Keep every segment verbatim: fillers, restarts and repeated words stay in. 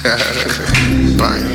Bang.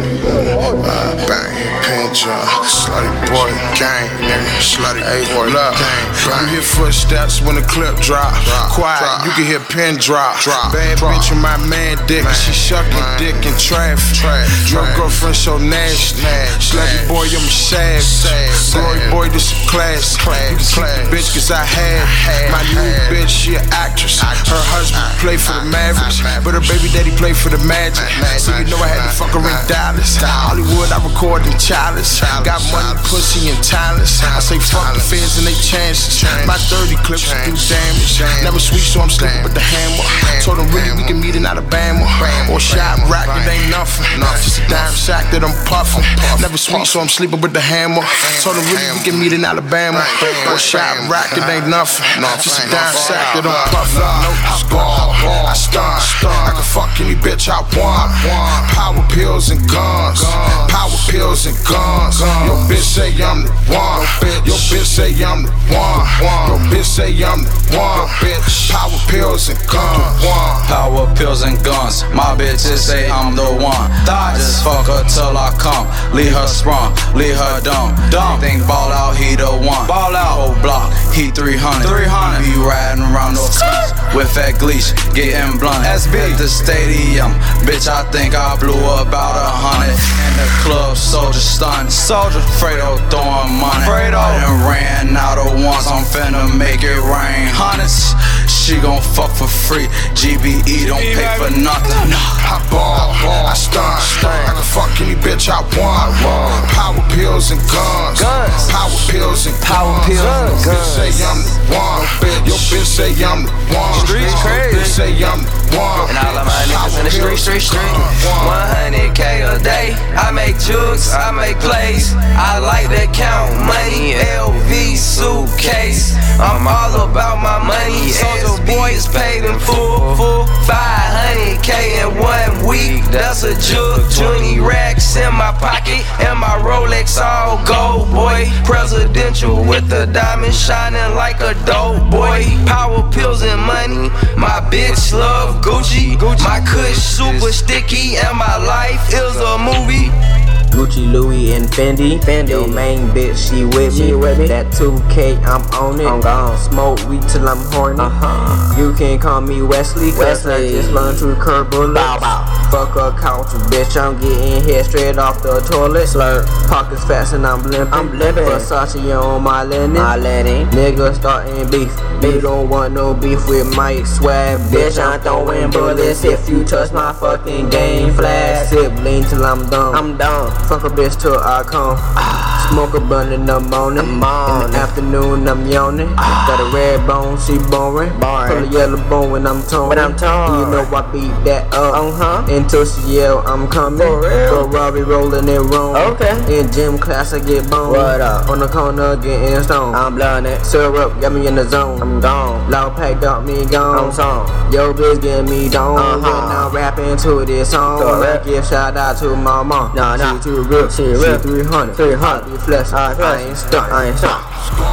Uh, bang. Pin drop. Slutty boy gang, nigga. Slutty boy gang. You hear footsteps when the clip drop. Quiet, drop. You can hear pin drop. drop. Bad drop. Bitch with my man dick. Man. She shucking man. Dick in traffic. No girlfriend so nasty. Slutty boy, I'm a savage. Glory boy, this a class. You can keep the bitch cause I had. My new bitch, she an actress. Her husband play for the Mavericks, but her baby daddy play for the Magic. So you know I had to fuck her in Dallas. Hollywood, I record in Chalice. Got money, pussy, and talents. I say fuck the feds and they chances. My thirty clips do damage. Never sweet, so I'm sleeping with the hammer. Told them really we can meet in Alabama. Or shot rack, it ain't nothing. Just a dime sack that I'm puffing. Never sweet, so I'm sleeping with the hammer. Told them really we can meet in Alabama. Or shot rack, it ain't nothing. Just a dime sack that I'm puffing. I ball, I stun. I can fuck any bitch I want. Power pills and guns. Power pills and guns. Your bitch say I'm the one. Your bitch say I'm the one. Your bitch say I'm the one. Power pills and guns. Power pills and guns. My bitches say I'm the one. I just fuck her till I come. Leave her sprung, leave her dumb. Dumb. Think ball out, he the one. Ball out, whole block, he three hundred. three hundred. Be riding around those streets with that Gleesh, getting blunt. S B at the stadium, bitch, I think I blew about a hundred. In the club, soldier stunned. Soldier Fredo throwing money. Fredo I done ran out of ones, I'm finna make it rain. Hundreds, she gon' fuck for free. G B E don't pay for nothing. I ball, I stun. I can fuck any bitch I want. Power pills and guns. Power pills and power pills and guns. Your bitch say I'm the one. Your bitch say I'm the one. Streets crazy. Your bitch say I'm the one. And all of my niggas in the street, street, street. one hundred K a day. I make jugs, I make plays. I like to count money. L V suitcase. I'm all about my money. Soldier boy is paid in full. Full five hundred K in one week. That's a jug. twenty racks in my pocket. And my Rolex all gold, boy. Presidential with the diamond shining like a dope boy. Power pills and money. My bitch love Gucci. My kush super sticky. And my life is a movie. Gucci, Louis, and Fendi. Fendi. Your main bitch, she with me. She with me. That two K, I'm on it. I'm gone. Smoke weed till I'm horny. Uh-huh. You can call me Wesley, cause Wesley. I just learned to curb bullets. Bow, bow. Fuck a couch, bitch, I'm getting here straight off the toilet. Slurp. Pockets fast and I'm limping. I'm limping. Versace on my linen. My linen. Niggas starting beef. You don't want no beef with my swag, bitch. I'm throwing bullets if you touch my fucking game flag. Sip lean till I'm done. I'm done. Fuck a bitch till I come. Smoke a blunt in the morning. In the afternoon, I'm yawning. Got a red bone, she boring. Pull a yellow bone when I'm torn. When I'm torn. You know I beat that up. Uh-huh. Until she yell, I'm coming. Ferrari rolling it wrong. Okay. In gym class, I get boned. What up? On the corner, getting stoned. I'm blowing it. Syrup, got me in the zone. I'm gone. Loud packed up, me gone. I'm song. Yo, bitch, get me down. Uh-huh. Now rapping to this song. I give shout out to my mom. Nah, nah. She too real. She real. three hundred. three hundred. Flex. I ain't stuck. I ain't stuck.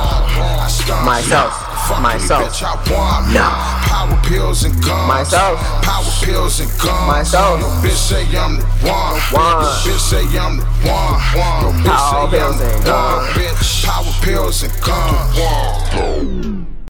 Myself. Myself. Nah. Power pills and guns. Myself. Power pills and guns. Myself. Your bitch say I'm the one. One. Your bitch say I'm the one. Your bitch say I'm the one. Bitch. Power pills and guns.